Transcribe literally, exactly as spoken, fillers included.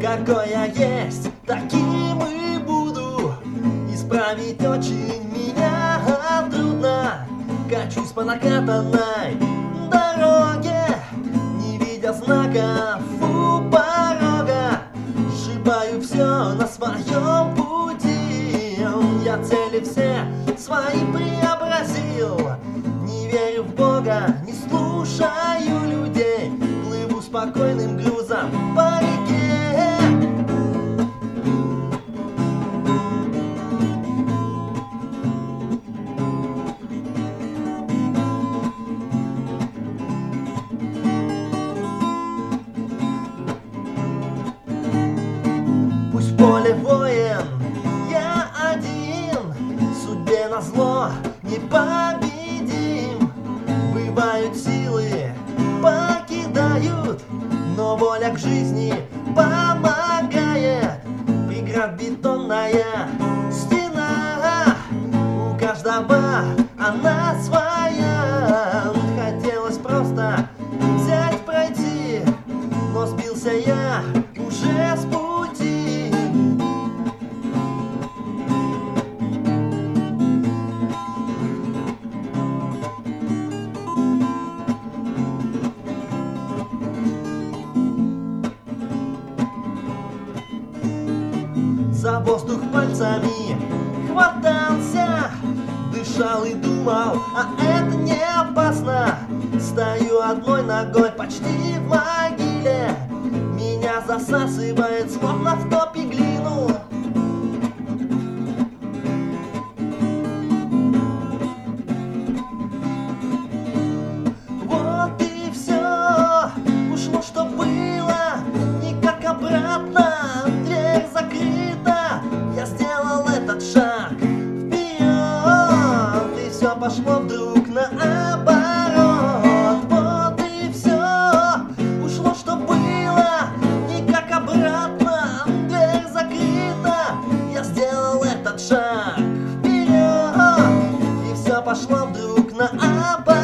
Какой я есть, таким и буду. Исправить очень меня трудно. Качусь по накатанной дороге, не видя знаков у порога. Сшибаю все на своем пути. Я цели все свои преобразил. Не верю в Бога, не слушаю людей. Плыву спокойным грузом по реке. Пусть в поле воин, я один, судьбе назло непобедим. Бывают силы, покидают, но воля к жизни помогает. Преград бетонная стена, у каждого она своя. Хотелось просто взять, пройти, но сбился я уже с пути. За воздух пальцами хватался, дышал и думал, а это не опасно. Стою одной ногой почти в могиле, меня засасывает, словно в топе глину. Вот и все, ушло, что было, никак обратно. Дверь закрыта, я сделал этот шаг вперед, и все пошло вдруг наоборот. Вот и все, ушло, что было, никак обратно. Дверь закрыта, я сделал этот шаг вперед, и все пошло вдруг наоборот.